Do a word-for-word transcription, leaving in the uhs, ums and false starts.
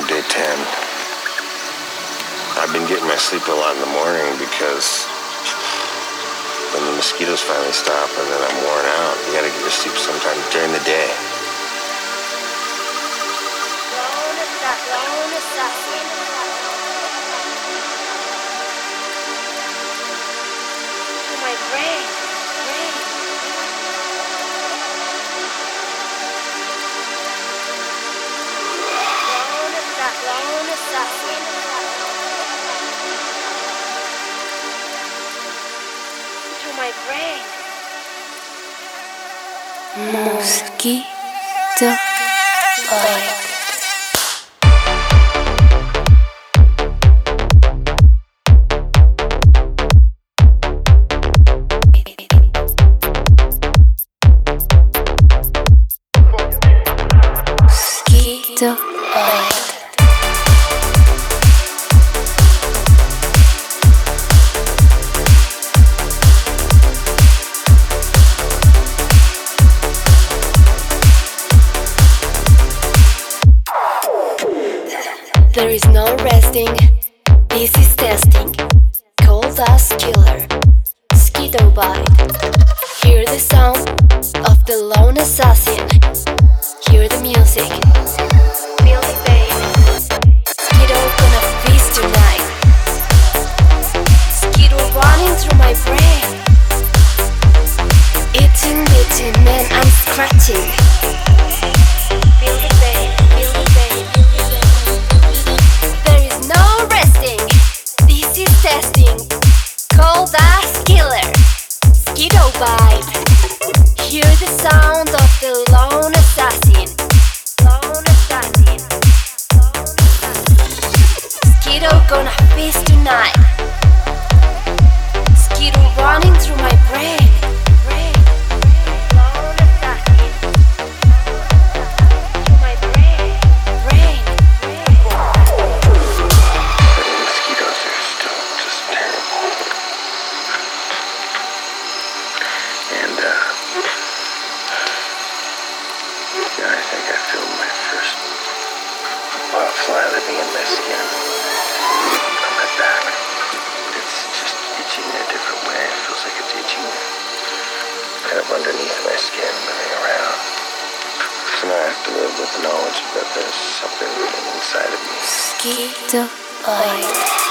day ten. I've been getting my sleep a lot in the morning because when the mosquitoes finally stop and then I'm worn out, you gotta get your sleep sometime during the day. My brain, brain. Lone assassin, lone assassin. To my brain. Mosquito bite. Mosquito bite. There is no resting, this is testing. Cold ass killer, mosquito bite. Hear the sound of the lone assassin. Hear the music, feel the pain. Mosquito gonna feast tonight. Mosquito running through my brain. Eating, beating, man, I'm scratching. Feel the pain, feel the pain. There is no resting, this is testing. Cold ass killer, mosquito bite. Hear the sound of the lone assassin. Lone assassin. Mosquito gonna feast tonight. Mosquito running through my brain. Brain. Lone assassin. Through my brain. Brain. Mosquitoes are still just terrible. And, uh, yeah, I think I feel my first butterfly living in my skin on my back. It's just itching in a different way. It feels like it's itching kind of underneath my skin, moving around. So now I have to live with the knowledge that there's something living inside of me. Mosquito bite.